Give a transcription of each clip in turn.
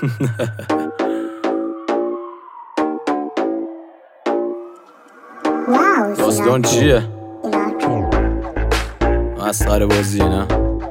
داستان چیه؟ مسخره بازیه نه؟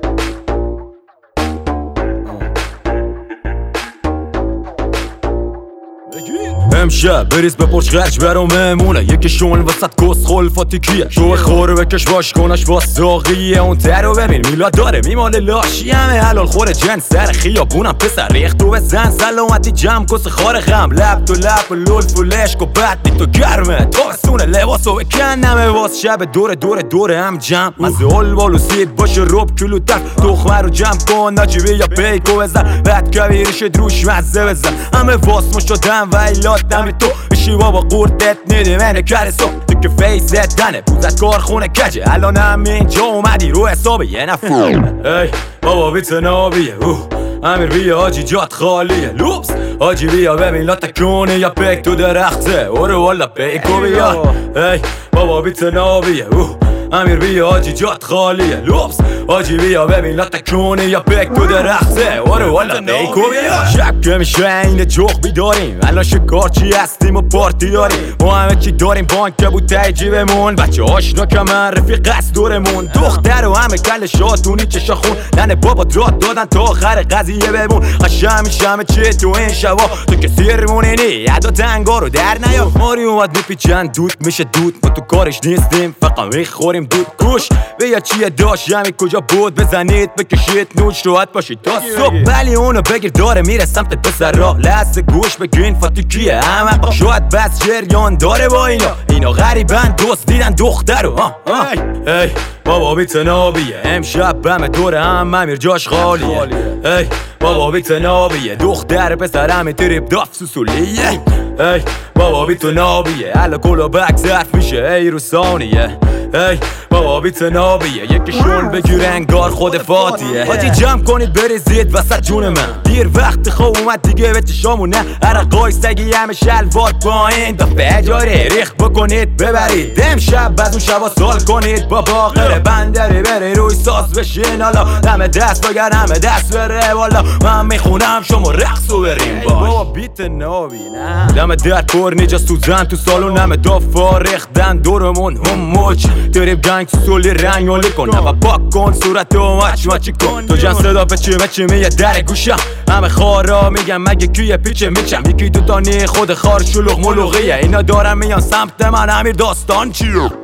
امشب بریز به پرچ خرج برام مهمونه یکی شون وسط کس خلفاتی کیه شو خوره بکش باش کنش واساقیه اون ترو ببین میلاد داره میماله لاشی همه حلال خوره جنس سر خیابونم پسر ریختو بزن سلامتی جمع کس خارقم لب تو لب لولف و لشک و بدی تو گرمه تابستونه لباسو بکن نمه واس شب دور هم جمع مزه الوالو سیب باشه روب کلو تف تخمه رو جمع کن ناجیبی یا پیکو بزن بد کبیرش دروش مزه بزن همه واس مشدم و ایلات نمی تو بشی بابا قورتت نیدی منه کرسو تو که فیست دنه پوزت کارخونه کجه الان هم اینجا اومدی رو حساب یه نفر ای بابا بیت نابیه امیر بیا آجی جات خالیه لوپس آجی بیا ببین لا تکونه یا پیک تو درخته اوره والا پیکو بیا ای بابا بیت نابیه امیر بیا آجی جات خالیه لوپس آجی بیا ببین لا تکونه یا پیک تو درخته اوره والا پیکو بیا شب که میشه این جوخ بیداریم الان شکارچی هستیم و پارتی داریم ما همه چی داریم بانک بود تای جیبمون بچه آشنا کمن رفیق است دورمون دختر و همه کل شاتونی چشا خون ننه بابا درات دادن تا آخر قضیه بمون قشم میشم چه تو این شبا تو که سیرمونی نی عدا تنگا رو در نیا ماری اومد میپیچن دود میشه دود ما تو کارش نیستیم فقط میخوریم دود گوش بیا چیه داشت همی کجا بود بزنید بکشید نوش راحت باشید تا صبح ولی اونو بگیر داره میره سمت پسر را لحظه گوش بگین فاتی کیه همه شاید بس جریان داره با اینا غریبن دوست دیدن دختر رو ای بابا بیت نابیه امشب همه دور هم امیر جاش خالیه ای بابا بیت نابیه دختر پسر همه تریب داف سوسولیه ای بابا بیت نابیه الا کلا بک ظرف میشه ای رو ثانیه ای بابا بیت نابیه یکیشون بگیر انگار خود فاتیه حاجی جمع کنید بریزید وسط جون من دیر وقت خواب اومد دیگه به چشامونه عرقای سگی همه شلوار پایین دفعه جاره ریخ بکنید ببرید امشب از اون شبا سال کنید با باقر بندری بری روی ساز بشین حالا دم دست بگر همه دست بره والا من میخونم شما رقصو بریم باش بابا بیت نابی نه دم در پر نیجاز تو زن تو سالون همه دافا ریختن دورمون هم موچ داریم گنگ سولی رنگ اولی کن همه پاک کن صورتو مچی کن تو جن صدا پچی میه در گوشم همه خارا میگم مگه کیه پیچه میچم یکی دوتانی خود خار شلوغ ملوغیه اینا دارم میان سمت من امیر داستان چیو